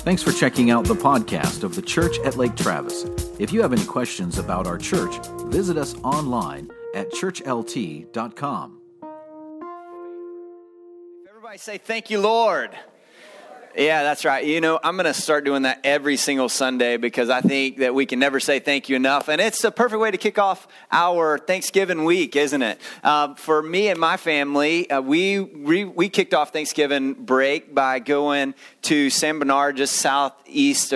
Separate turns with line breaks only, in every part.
Thanks for checking out the podcast of the Church at Lake Travis. If you have any questions about our church, visit us online at churchlt.com.
Everybody say, "Thank you, Lord." Yeah, that's right. You know, I'm going to start doing that every single Sunday because I think that we can never say thank you enough. And it's a perfect way to kick off our Thanksgiving week, isn't it? For me and my family, we kicked off Thanksgiving break by going to San Bernard, just southwest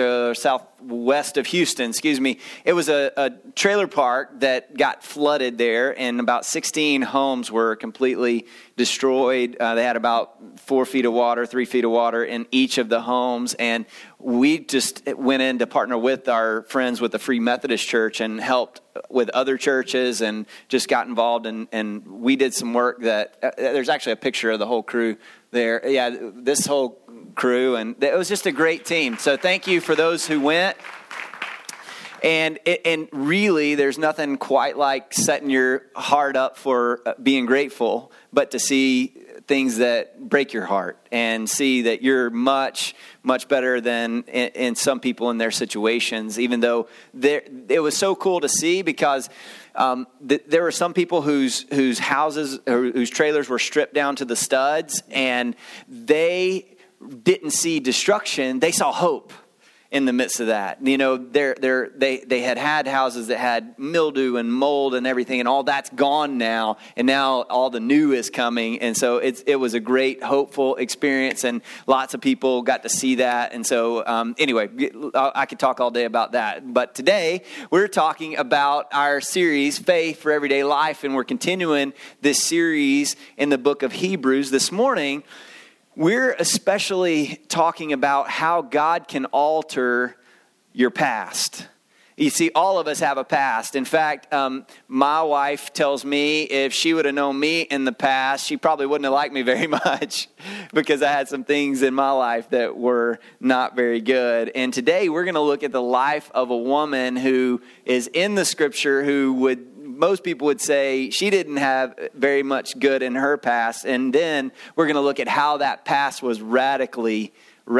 of Houston, It was a trailer park that got flooded there, and about 16 homes were completely destroyed. They had about 4 feet of water, 3 feet of water in each of the homes, and we just went in to partner with our friends with the Free Methodist Church and helped with other churches and just got involved, and we did some work that, there's actually a picture of the whole crew there. Yeah, this whole crew, and it was just a great team. So thank you for those who went. And really, there's nothing quite like setting your heart up for being grateful, but to see things that break your heart and see that you're much, much better than in some people in their situations, even though it was so cool to see because there were some people whose houses or whose trailers were stripped down to the studs, and they didn't see destruction. They saw hope in the midst of that. You know, they had houses that had mildew and mold and everything, and all that's gone now, and now all the new is coming. And so it was a great, hopeful experience, and lots of people got to see that. And so anyway, I could talk all day about that. But today, we're talking about our series, Faith for Everyday Life, and we're continuing this series in the book of Hebrews. This morning, we're especially talking about how God can alter your past. You see, all of us have a past. In fact, my wife tells me if she would have known me in the past, she probably wouldn't have liked me very much because I had some things in my life that were not very good. And today we're going to look at the life of a woman who is in the scripture who most people would say she didn't have very much good in her past. And then we're going to look at how that past was radically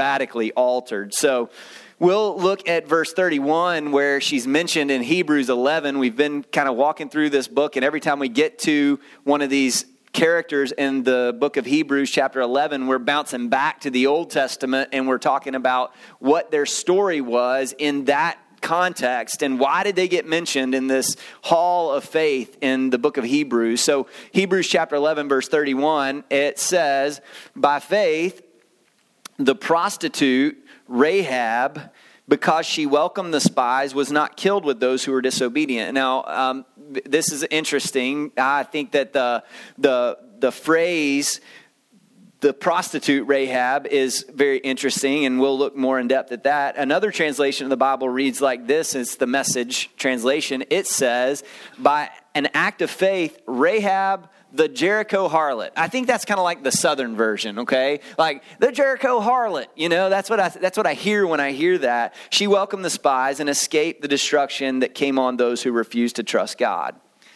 altered. So we'll look at verse 31 where she's mentioned in Hebrews 11. We've been kind of walking through this book, and every time we get to one of these characters in the book of Hebrews chapter 11, we're bouncing back to the Old Testament, and we're talking about what their story was in that context and why did they get mentioned in this hall of faith in the book of Hebrews. So Hebrews chapter 11 verse 31, it says, by faith the prostitute Rahab, because she welcomed the spies, was not killed with those who were disobedient. Now this is interesting. I think that the phrase the prostitute Rahab is very interesting, and we'll look more in depth at that. Another translation of the Bible reads like this. It's the Message translation. It says, by an act of faith, Rahab, the Jericho harlot. I think that's kind of like the Southern version, okay? Like the Jericho harlot, you know, that's what I hear when I hear that. She welcomed the spies and escaped the destruction that came on those who refused to trust God.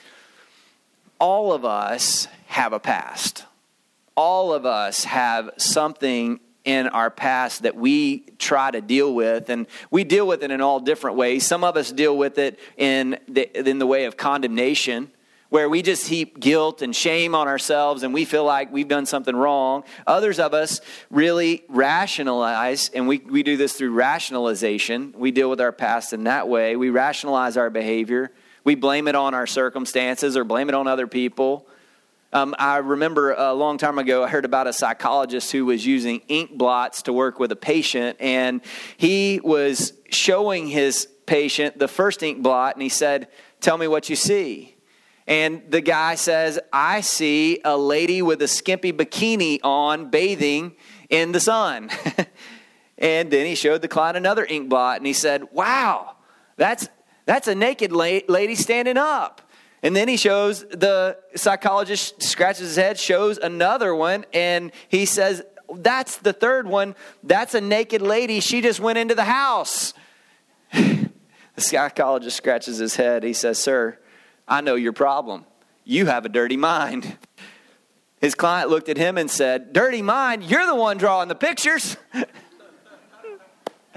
All of us have a past. All of us have something in our past that we try to deal with, and we deal with it in all different ways. Some of us deal with it in the way of condemnation, where we just heap guilt and shame on ourselves and we feel like we've done something wrong. Others of us really rationalize, and we do this through rationalization. We deal with our past in that way. We rationalize our behavior. We blame it on our circumstances or blame it on other people. I remember a long time ago, I heard about a psychologist who was using ink blots to work with a patient, and he was showing his patient the first ink blot, and he said, "Tell me what you see." And the guy says, "I see a lady with a skimpy bikini on bathing in the sun." And then he showed the client another ink blot, and he said, "Wow, that's a naked lady standing up." And then he shows, the psychologist scratches his head, shows another one, and he says, "That's the third one. That's a naked lady. She just went into the house." The psychologist scratches his head. He says, "Sir, I know your problem. You have a dirty mind." His client looked at him and said, "Dirty mind? You're the one drawing the pictures."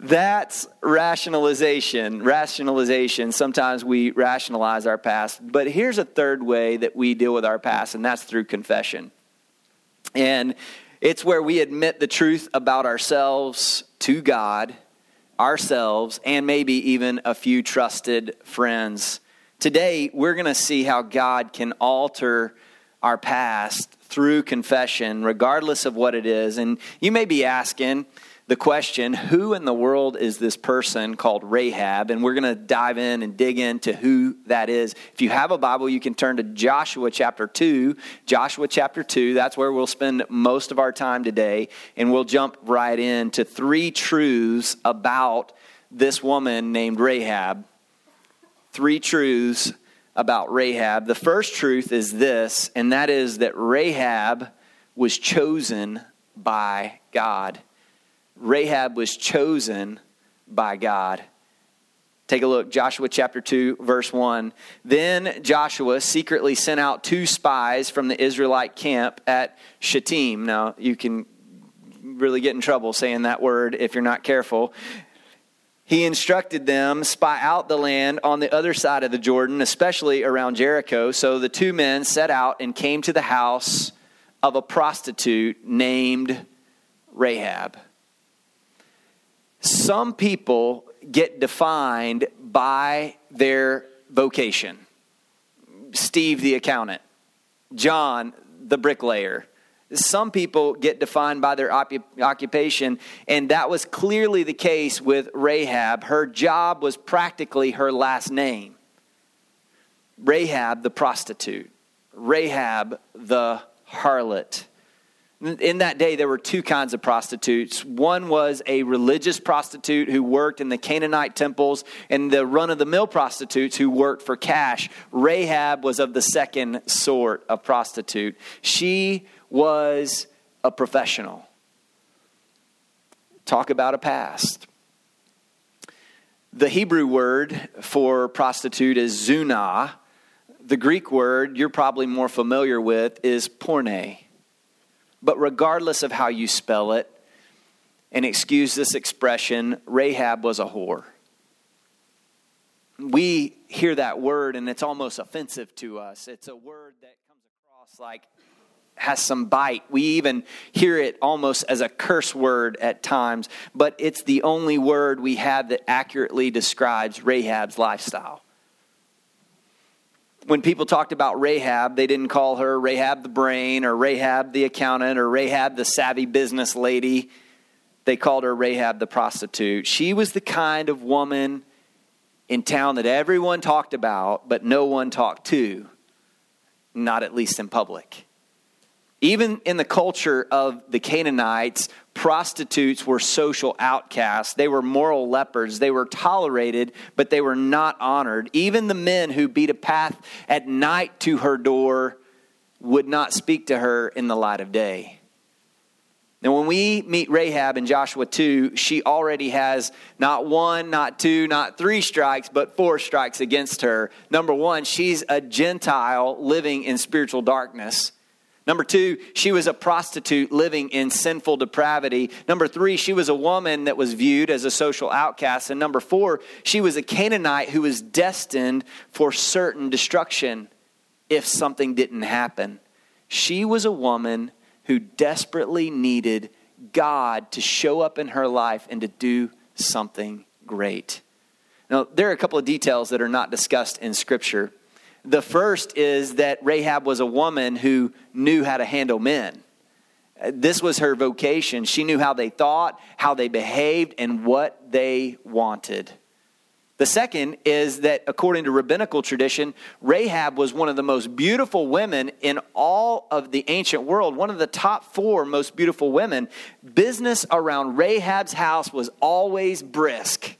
That's rationalization. Sometimes we rationalize our past. But here's a third way that we deal with our past, and that's through confession. And it's where we admit the truth about ourselves to God, ourselves, and maybe even a few trusted friends. Today, we're going to see how God can alter our past through confession, regardless of what it is. And you may be asking the question, who in the world is this person called Rahab? And we're going to dive in and dig into who that is. If you have a Bible, you can turn to Joshua chapter 2. Joshua chapter 2, that's where we'll spend most of our time today. And we'll jump right into 3 truths about this woman named Rahab. 3 truths about Rahab. The first truth is this, and that is that Rahab was chosen by God. Rahab was chosen by God. Take a look, Joshua chapter 2, verse 1. Then Joshua secretly sent out 2 spies from the Israelite camp at Shittim. Now, you can really get in trouble saying that word if you're not careful. He instructed them, spy out the land on the other side of the Jordan, especially around Jericho. So the 2 men set out and came to the house of a prostitute named Rahab. Some people get defined by their vocation. Steve the accountant, John the bricklayer. Some people get defined by their occupation, and that was clearly the case with Rahab. Her job was practically her last name. Rahab the prostitute. Rahab the harlot. In that day, there were 2 kinds of prostitutes. One was a religious prostitute who worked in the Canaanite temples, and the run-of-the-mill prostitutes who worked for cash. Rahab was of the second sort of prostitute. She was a professional. Talk about a past. The Hebrew word for prostitute is zunah. The Greek word you're probably more familiar with is porne. But regardless of how you spell it, and excuse this expression, Rahab was a whore. We hear that word and it's almost offensive to us. It's a word that comes across like has some bite. We even hear it almost as a curse word at times, but it's the only word we have that accurately describes Rahab's lifestyle. When people talked about Rahab, they didn't call her Rahab the brain or Rahab the accountant or Rahab the savvy business lady. They called her Rahab the prostitute. She was the kind of woman in town that everyone talked about, but no one talked to, not at least in public. Even in the culture of the Canaanites, prostitutes were social outcasts. They were moral lepers. They were tolerated, but they were not honored. Even the men who beat a path at night to her door would not speak to her in the light of day. Now, when we meet Rahab in Joshua 2, she already has not 1, not 2, not 3 strikes, but 4 strikes against her. Number 1, she's a Gentile living in spiritual darkness. Number 2, she was a prostitute living in sinful depravity. Number 3, she was a woman that was viewed as a social outcast. And number 4, she was a Canaanite who was destined for certain destruction if something didn't happen. She was a woman who desperately needed God to show up in her life and to do something great. Now, there are a couple of details that are not discussed in Scripture. The first is that Rahab was a woman who knew how to handle men. This was her vocation. She knew how they thought, how they behaved, and what they wanted. The second is that according to rabbinical tradition, Rahab was one of the most beautiful women in all of the ancient world, one of the top 4 most beautiful women. Business around Rahab's house was always brisk.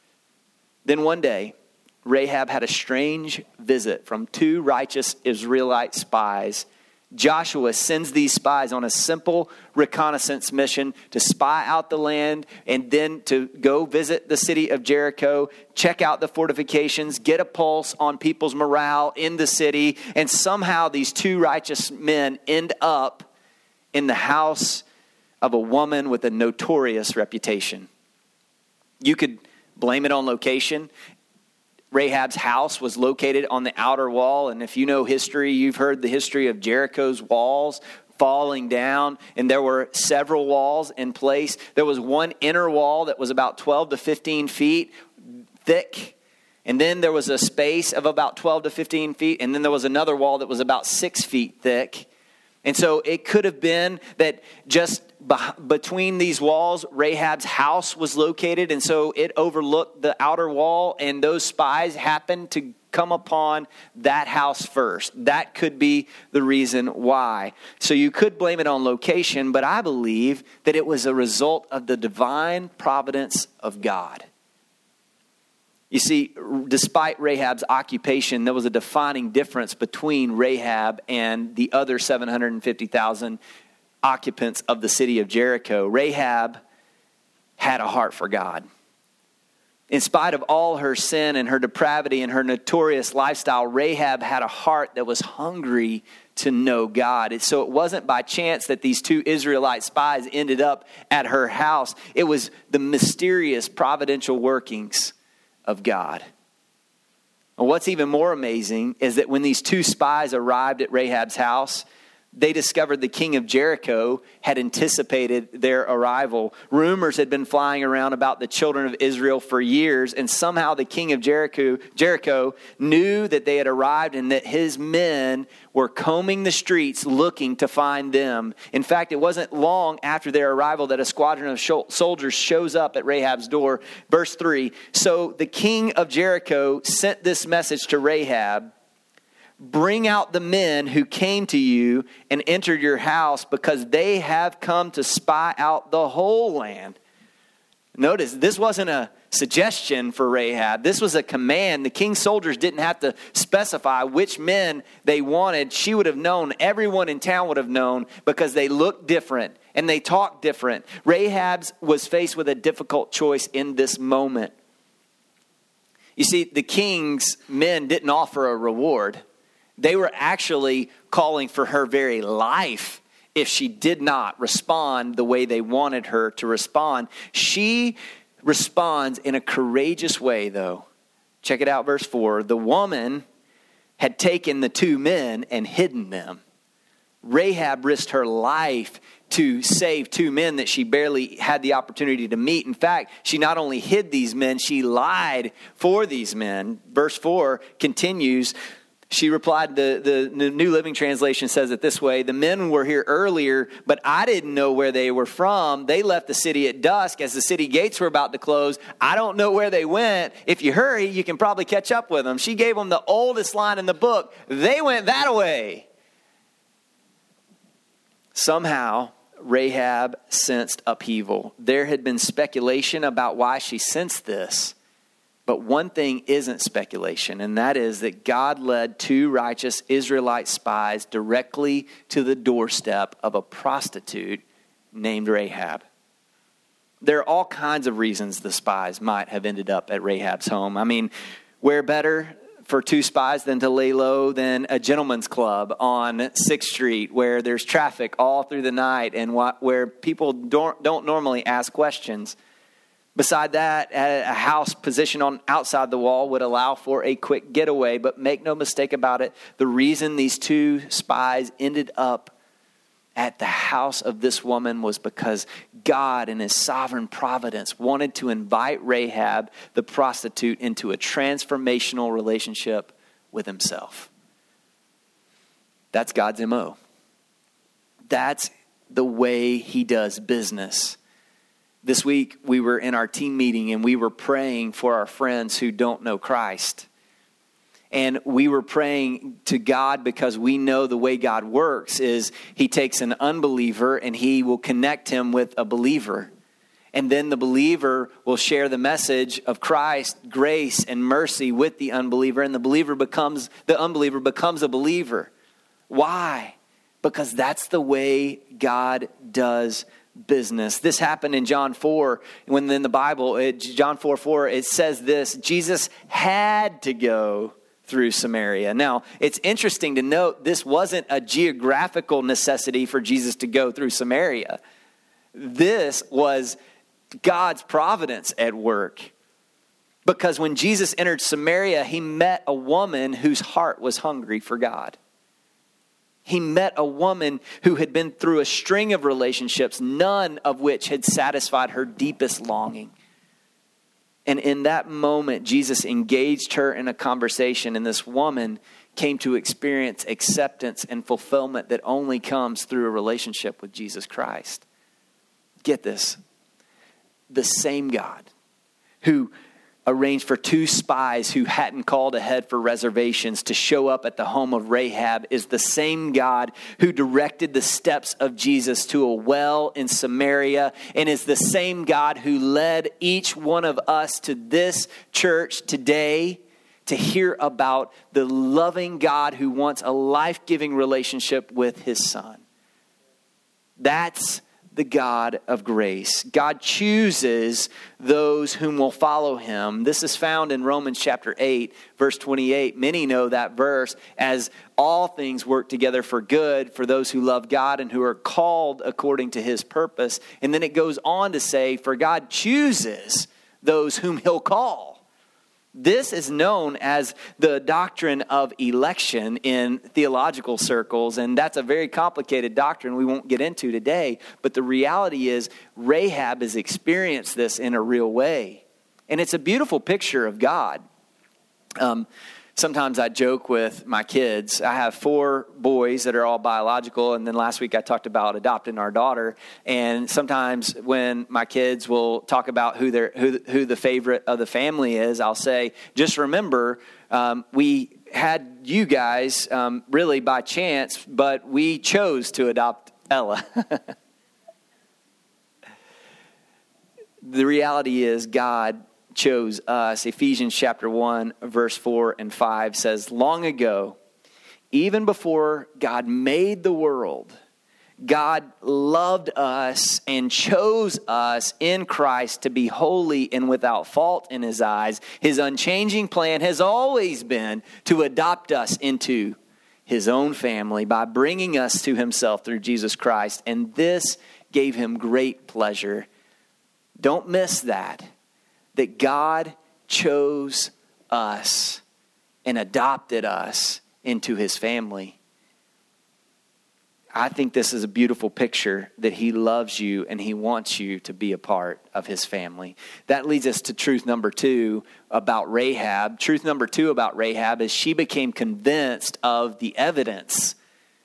Then one day, Rahab had a strange visit from 2 righteous Israelite spies. Joshua sends these spies on a simple reconnaissance mission to spy out the land and then to go visit the city of Jericho, check out the fortifications, get a pulse on people's morale in the city. And somehow these 2 righteous men end up in the house of a woman with a notorious reputation. You could blame it on location. Rahab's house was located on the outer wall. And if you know history, you've heard the history of Jericho's walls falling down. And there were several walls in place. There was one inner wall that was about 12 to 15 feet thick. And then there was a space of about 12 to 15 feet. And then there was another wall that was about 6 feet thick. And so it could have been that just between these walls, Rahab's house was located. And so it overlooked the outer wall. And those spies happened to come upon that house first. That could be the reason why. So you could blame it on location. But I believe that it was a result of the divine providence of God. You see, despite Rahab's occupation, there was a defining difference between Rahab and the other 750,000 occupants of the city of Jericho. Rahab had a heart for God. In spite of all her sin and her depravity and her notorious lifestyle, Rahab had a heart that was hungry to know God. So it wasn't by chance that these two Israelite spies ended up at her house. It was the mysterious providential workings of God. And what's even more amazing is that when these two spies arrived at Rahab's house, they discovered the king of Jericho had anticipated their arrival. Rumors had been flying around about the children of Israel for years, and somehow the king of Jericho knew that they had arrived and that his men were combing the streets looking to find them. In fact, it wasn't long after their arrival that a squadron of soldiers shows up at Rahab's door. Verse 3, so the king of Jericho sent this message to Rahab, bring out the men who came to you and entered your house, because they have come to spy out the whole land. Notice, this wasn't a suggestion for Rahab. This was a command. The king's soldiers didn't have to specify which men they wanted. She would have known. Everyone in town would have known, because they looked different and they talked different. Rahab was faced with a difficult choice in this moment. You see, the king's men didn't offer a reward. They were actually calling for her very life if she did not respond the way they wanted her to respond. She responds in a courageous way, though. Check it out, verse 4. The woman had taken the two men and hidden them. Rahab risked her life to save two men that she barely had the opportunity to meet. In fact, she not only hid these men, she lied for these men. Verse 4 continues. She replied, the New Living Translation says it this way: the men were here earlier, but I didn't know where they were from. They left the city at dusk as the city gates were about to close. I don't know where they went. If you hurry, you can probably catch up with them. She gave them the oldest line in the book. They went that way. Somehow, Rahab sensed upheaval. There had been speculation about why she sensed this. But one thing isn't speculation, and that is that God led two righteous Israelite spies directly to the doorstep of a prostitute named Rahab. There are all kinds of reasons the spies might have ended up at Rahab's home. I mean, where better for two spies than to lay low than a gentleman's club on 6th Street, where there's traffic all through the night and where people don't normally ask questions. Beside that, a house positioned on outside the wall would allow for a quick getaway. But make no mistake about it, the reason these two spies ended up at the house of this woman was because God in his sovereign providence wanted to invite Rahab, the prostitute, into a transformational relationship with himself. That's God's MO. That's the way he does business. This week, we were in our team meeting and we were praying for our friends who don't know Christ. And we were praying to God because we know the way God works is he takes an unbeliever and he will connect him with a believer. And then the believer will share the message of Christ, grace and mercy with the unbeliever. And the unbeliever becomes a believer. Why? Because that's the way God does business. This happened in John 4, when in the Bible, John 4:4, it says this: Jesus had to go through Samaria. Now, it's interesting to note this wasn't a geographical necessity for Jesus to go through Samaria. This was God's providence at work. Because when Jesus entered Samaria, he met a woman whose heart was hungry for God. He met a woman who had been through a string of relationships, none of which had satisfied her deepest longing. And in that moment, Jesus engaged her in a conversation, and this woman came to experience acceptance and fulfillment that only comes through a relationship with Jesus Christ. Get this. The same God who arranged for 2 spies who hadn't called ahead for reservations to show up at the home of Rahab is the same God who directed the steps of Jesus to a well in Samaria, and is the same God who led each one of us to this church today to hear about the loving God who wants a life-giving relationship with his Son. That's the God of grace. God chooses those whom will follow him. This is found in Romans chapter 8, verse 28. Many know that verse as all things work together for good for those who love God and who are called according to his purpose. And then it goes on to say, for God chooses those whom he'll call. This is known as the doctrine of election in theological circles, and that's a very complicated doctrine we won't get into today. But the reality is Rahab has experienced this in a real way, and it's a beautiful picture of God. Sometimes I joke with my kids. I have 4 boys that are all biological, and then last week I talked about adopting our daughter. And sometimes when my kids will talk about who the favorite of the family is, I'll say, just remember, we had you guys really by chance, but we chose to adopt Ella. The reality is God chose us. Ephesians chapter 1, verse 4 and 5 says, long ago, even before God made the world, God loved us and chose us in Christ to be holy and without fault in his eyes. His unchanging plan has always been to adopt us into his own family by bringing us to himself through Jesus Christ. And this gave him great pleasure. Don't miss that God chose us and adopted us into his family. I think this is a beautiful picture that he loves you and he wants you to be a part of his family. That leads us to truth number 2 about Rahab. Truth number 2 about Rahab is she became convinced of the evidence.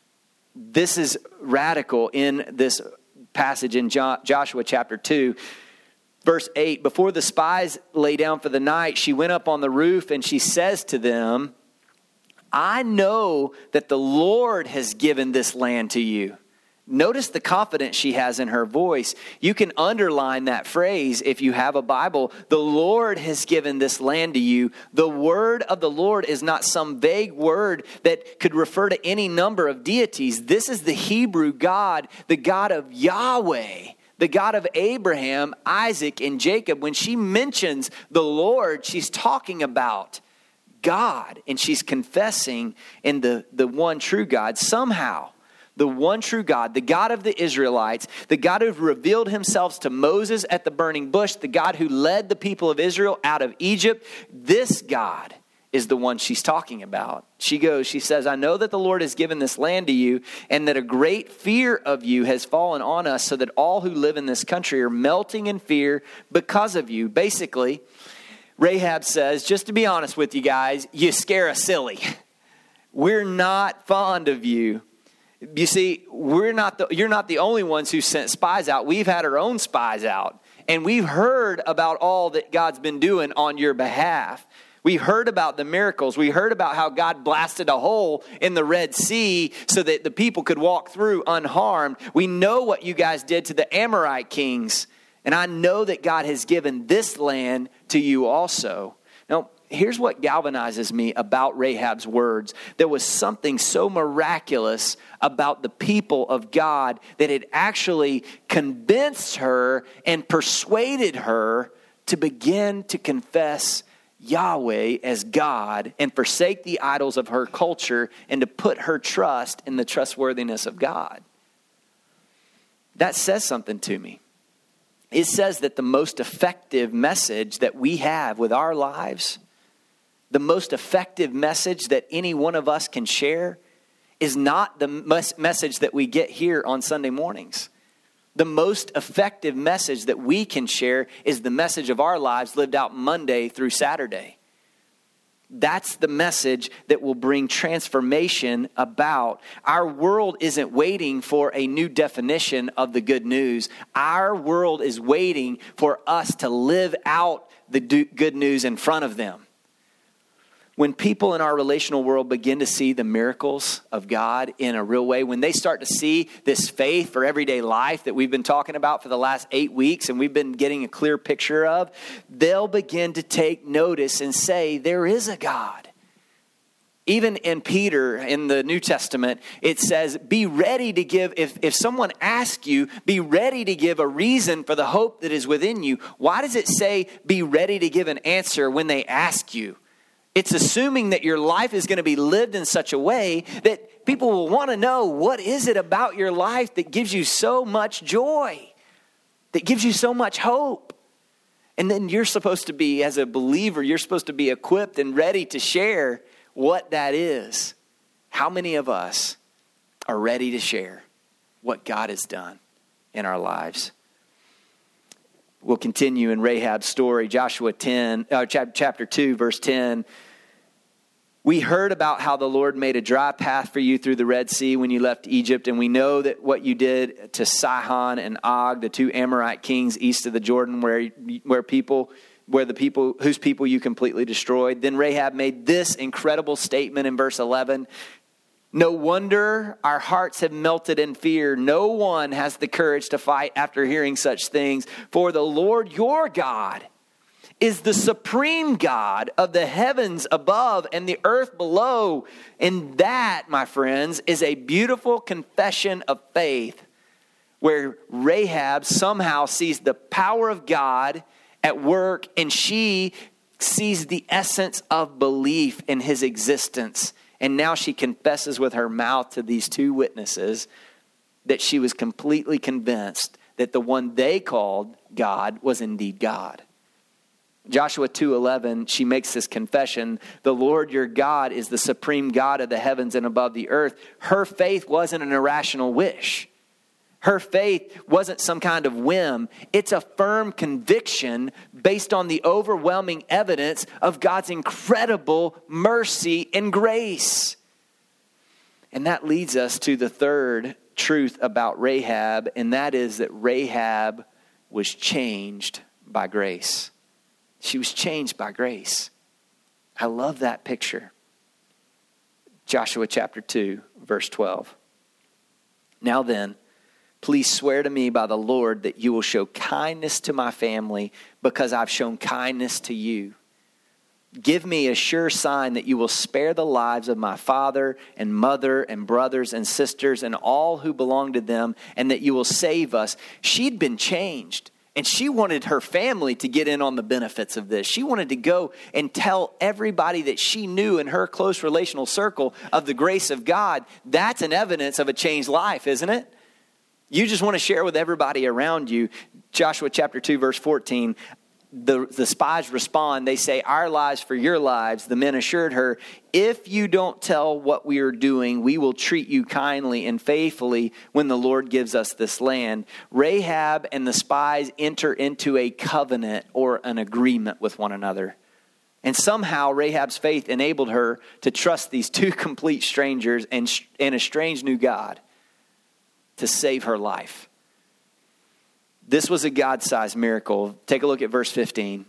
This is radical in this passage in Joshua chapter 2. Verse 8, before the spies lay down for the night, she went up on the roof and she says to them, I know that the Lord has given this land to you. Notice the confidence she has in her voice. You can underline that phrase if you have a Bible. The Lord has given this land to you. The word of the Lord is not some vague word that could refer to any number of deities. This is the Hebrew God, the God of Yahweh, the God of Abraham, Isaac, and Jacob. When she mentions the Lord, she's talking about God, and she's confessing in the one true God. Somehow, the one true God, the God of the Israelites, the God who revealed himself to Moses at the burning bush, the God who led the people of Israel out of Egypt, this God is the one she's talking about. She says, I know that the Lord has given this land to you, and that a great fear of you has fallen on us, so that all who live in this country are melting in fear because of you. Basically, Rahab says, just to be honest with you guys, you scare us silly. We're not fond of you. You see, you're not the only ones who sent spies out. We've had our own spies out, and we've heard about all that God's been doing on your behalf. We heard about the miracles. We heard about how God blasted a hole in the Red Sea so that the people could walk through unharmed. We know what you guys did to the Amorite kings. And I know that God has given this land to you also. Now, here's what galvanizes me about Rahab's words. There was something so miraculous about the people of God that it actually convinced her and persuaded her to begin to confess Yahweh as God and forsake the idols of her culture and to put her trust in the trustworthiness of God. That says something to me. it says that the most effective message that we have with our lives, the most effective message that any one of us can share, is not the message that we get here on Sunday mornings. The most effective message that we can share is the message of our lives lived out Monday through Saturday. That's the message that will bring transformation about. Our world isn't waiting for a new definition of the good news. Our world is waiting for us to live out the good news in front of them. When people in our relational world begin to see the miracles of God in a real way, when they start to see this faith for everyday life that we've been talking about for the last 8 weeks and we've been getting a clear picture of, they'll begin to take notice and say, there is a God. Even in Peter, in the New Testament, it says, be ready to give, if someone asks you, be ready to give a reason for the hope that is within you. Why does it say, be ready to give an answer when they ask you? It's assuming that your life is going to be lived in such a way that people will want to know, what is it about your life that gives you so much joy, that gives you so much hope? And then you're supposed to be, as a believer, you're supposed to be equipped and ready to share what that is. How many of us are ready to share what God has done in our lives? We'll continue in Rahab's story, Joshua chapter 2, verse 10. We heard about how the Lord made a dry path for you through the Red Sea when you left Egypt, and we know that what you did to Sihon and Og, the two Amorite kings east of the Jordan, whose people you completely destroyed. Then Rahab made this incredible statement in verse 11. No wonder our hearts have melted in fear. No one has the courage to fight after hearing such things. For the Lord your God is the supreme God of the heavens above and the earth below. And that, my friends, is a beautiful confession of faith, where Rahab somehow sees the power of God at work, and she sees the essence of belief in his existence. And now she confesses with her mouth to these two witnesses that she was completely convinced that the one they called God was indeed God. Joshua 2:11, she makes this confession. The Lord your God is the supreme God of the heavens and above the earth. Her faith wasn't an irrational wish. Her faith wasn't some kind of whim. It's a firm conviction based on the overwhelming evidence of God's incredible mercy and grace. And that leads us to the third truth about Rahab, and that is that Rahab was changed by grace. She was changed by grace. I love that picture. Joshua chapter 2, verse 12. Now then, please swear to me by the Lord that you will show kindness to my family because I've shown kindness to you. Give me a sure sign that you will spare the lives of my father and mother and brothers and sisters and all who belong to them, and that you will save us. She'd been changed, and she wanted her family to get in on the benefits of this. She wanted to go and tell everybody that she knew in her close relational circle of the grace of God. That's an evidence of a changed life, isn't it? You just want to share with everybody around you. Joshua chapter 2, verse 14. The spies respond. They say, our lives for your lives. The men assured her, if you don't tell what we are doing, we will treat you kindly and faithfully when the Lord gives us this land. Rahab and the spies enter into a covenant or an agreement with one another. And somehow Rahab's faith enabled her to trust these two complete strangers and a strange new God to save her life. This was a God-sized miracle. Take a look at verse 15.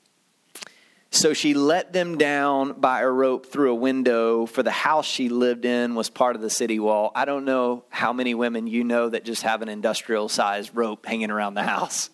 So she let them down by a rope through a window, for the house she lived in was part of the city wall. I don't know how many women you know that just have an industrial-sized rope hanging around the house.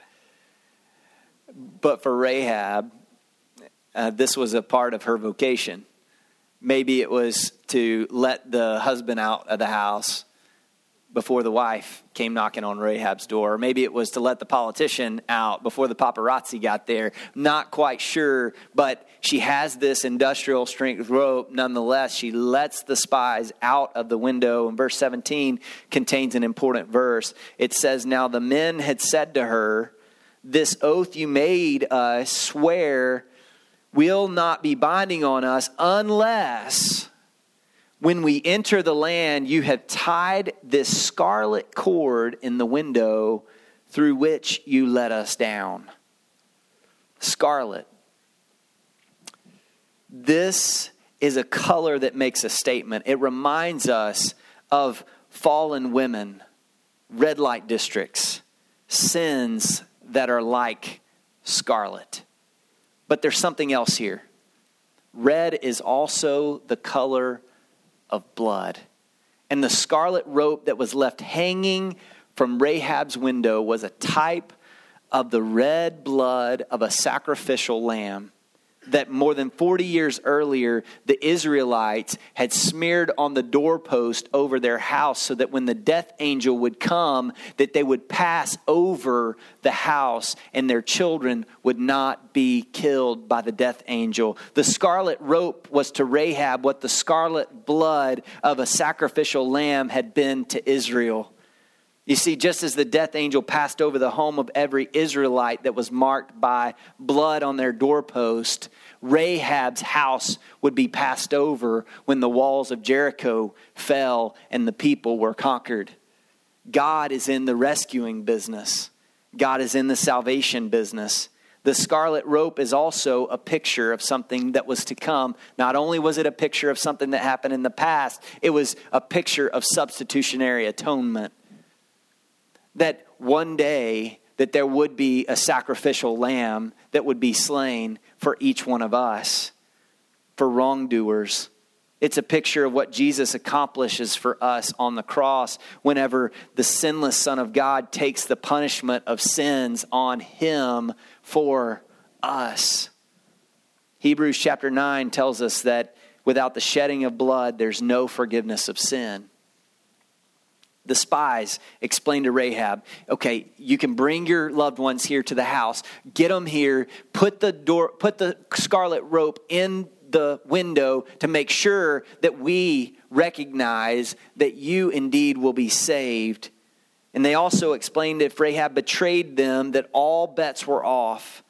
But for Rahab, this was a part of her vocation. Maybe it was to let the husband out of the house before the wife came knocking on Rahab's door. Or maybe it was to let the politician out before the paparazzi got there. Not quite sure, but she has this industrial strength rope. Nonetheless, she lets the spies out of the window. And verse 17 contains an important verse. It says, "Now the men had said to her, 'This oath you made us swear will not be binding on us unless when we enter the land, you have tied this scarlet cord in the window through which you let us down.'" Scarlet. This is a color that makes a statement. It reminds us of fallen women, red light districts, sins that are like scarlet. But there's something else here. Red is also the color of blood. And the scarlet rope that was left hanging from Rahab's window was a type of the red blood of a sacrificial lamb that more than 40 years earlier, the Israelites had smeared on the doorpost over their house so that when the death angel would come, that they would pass over the house and their children would not be killed by the death angel. The scarlet rope was to Rahab what the scarlet blood of a sacrificial lamb had been to Israel. You see, just as the death angel passed over the home of every Israelite that was marked by blood on their doorpost, Rahab's house would be passed over when the walls of Jericho fell and the people were conquered. God is in the rescuing business. God is in the salvation business. The scarlet rope is also a picture of something that was to come. Not only was it a picture of something that happened in the past, it was a picture of substitutionary atonement. That one day that there would be a sacrificial lamb that would be slain for each one of us, for wrongdoers. It's a picture of what Jesus accomplishes for us on the cross whenever the sinless Son of God takes the punishment of sins on him for us. Hebrews chapter 9 tells us that without the shedding of blood, there's no forgiveness of sin. The spies explained to Rahab, okay, you can bring your loved ones here to the house, get them here, put the scarlet rope in the window to make sure that we recognize that you indeed will be saved. And they also explained if Rahab betrayed them, that all bets were off.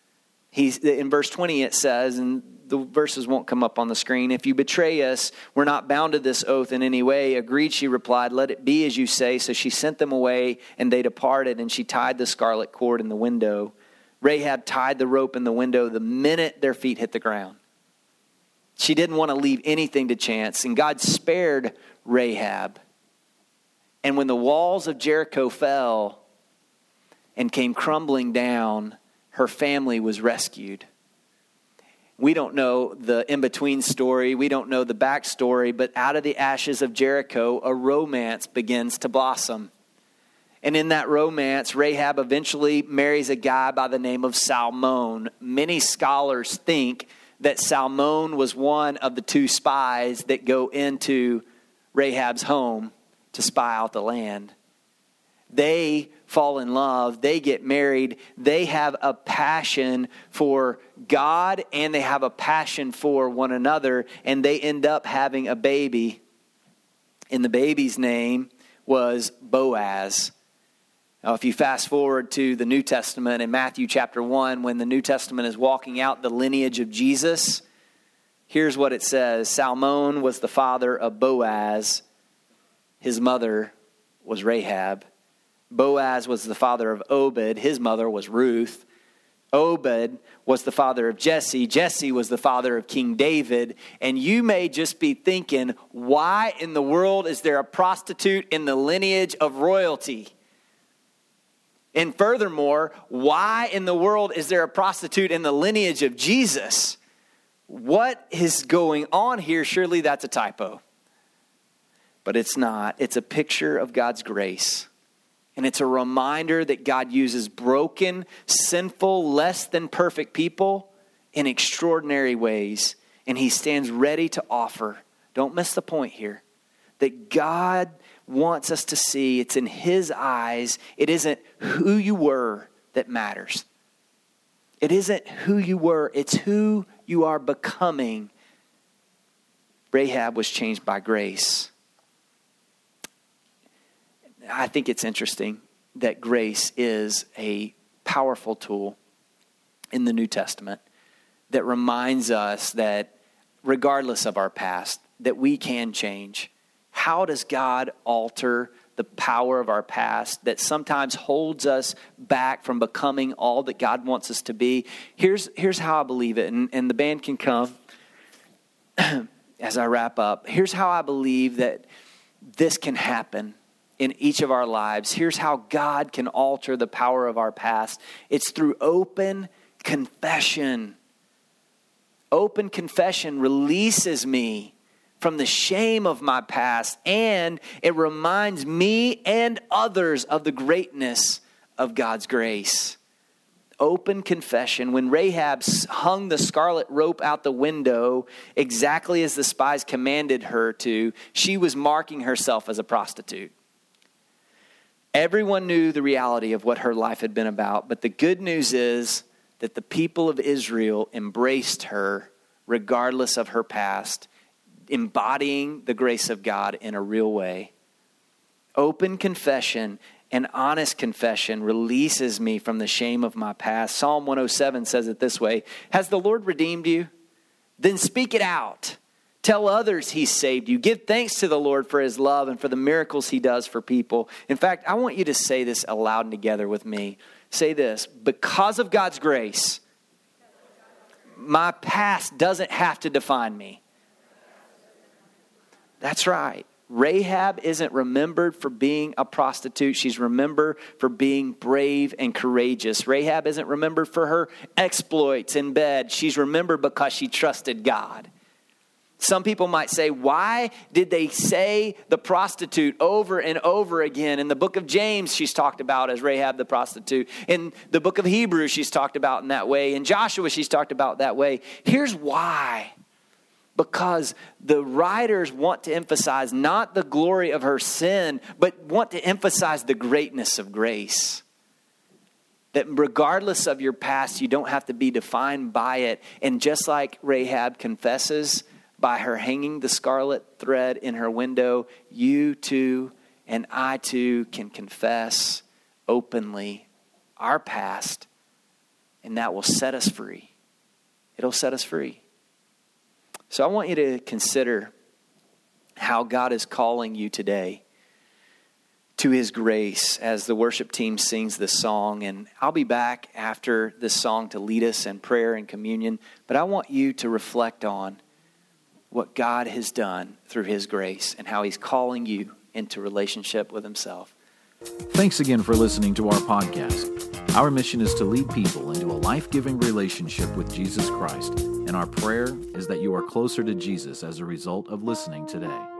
In verse 20 it says, and the verses won't come up on the screen, "If you betray us, we're not bound to this oath in any way." "Agreed," she replied, "let it be as you say." So she sent them away and they departed, and she tied the scarlet cord in the window. Rahab tied the rope in the window the minute their feet hit the ground. She didn't want to leave anything to chance, and God spared Rahab. And when the walls of Jericho fell and came crumbling down, her family was rescued. We don't know the in-between story. We don't know the backstory. But out of the ashes of Jericho, a romance begins to blossom. And in that romance, Rahab eventually marries a guy by the name of Salmon. Many scholars think that Salmon was one of the two spies that go into Rahab's home to spy out the land. They fall in love. They get married. They have a passion for God and they have a passion for one another. And they end up having a baby. And the baby's name was Boaz. Now, if you fast forward to the New Testament in Matthew chapter 1, when the New Testament is walking out the lineage of Jesus, here's what it says. Salmon was the father of Boaz. His mother was Rahab. Boaz was the father of Obed. His mother was Ruth. Obed was the father of Jesse. Jesse was the father of King David. And you may just be thinking, why in the world is there a prostitute in the lineage of royalty? And furthermore, why in the world is there a prostitute in the lineage of Jesus? What is going on here? Surely that's a typo. But it's not. It's a picture of God's grace. And it's a reminder that God uses broken, sinful, less than perfect people in extraordinary ways. And he stands ready to offer. Don't miss the point here. That God wants us to see. It's in his eyes. It isn't who you were that matters. It isn't who you were. It's who you are becoming. Rahab was changed by grace. I think it's interesting that grace is a powerful tool in the New Testament that reminds us that regardless of our past, that we can change. How does God alter the power of our past that sometimes holds us back from becoming all that God wants us to be? Here's how I believe it, and the band can come as I wrap up. Here's how I believe that this can happen in each of our lives. Here's how God can alter the power of our past. It's through open confession. Open confession releases me from the shame of my past, and it reminds me and others of the greatness of God's grace. Open confession. When Rahab hung the scarlet rope out the window, exactly as the spies commanded her to, she was marking herself as a prostitute. Everyone knew the reality of what her life had been about, but the good news is that the people of Israel embraced her regardless of her past, embodying the grace of God in a real way. Open confession and honest confession releases me from the shame of my past. Psalm 107 says it this way: has the Lord redeemed you? Then speak it out. Tell others he saved you. Give thanks to the Lord for his love and for the miracles he does for people. In fact, I want you to say this aloud and together with me. Say this: because of God's grace, my past doesn't have to define me. That's right. Rahab isn't remembered for being a prostitute. She's remembered for being brave and courageous. Rahab isn't remembered for her exploits in bed. She's remembered because she trusted God. Some people might say, why did they say the prostitute over and over again? In the book of James, she's talked about as Rahab the prostitute. In the book of Hebrews, she's talked about in that way. In Joshua, she's talked about that way. Here's why. Because the writers want to emphasize not the glory of her sin, but want to emphasize the greatness of grace. That regardless of your past, you don't have to be defined by it. And just like Rahab confesses by her hanging the scarlet thread in her window, you too and I too can confess openly our past, and that will set us free. It'll set us free. So I want you to consider how God is calling you today to his grace as the worship team sings this song. And I'll be back after this song to lead us in prayer and communion. But I want you to reflect on what God has done through his grace and how he's calling you into relationship with himself.
Thanks again for listening to our podcast. Our mission is to lead people into a life-giving relationship with Jesus Christ, and our prayer is that you are closer to Jesus as a result of listening today.